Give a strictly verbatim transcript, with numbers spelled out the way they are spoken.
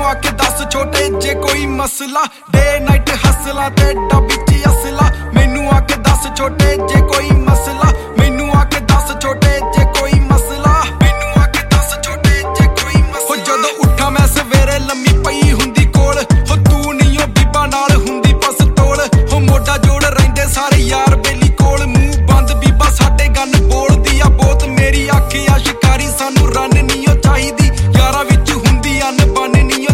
आके दस छोटे जे कोई मसला डे नाइट हसला ते डब्बी च असला मैनू आके दस छोटे जे कोई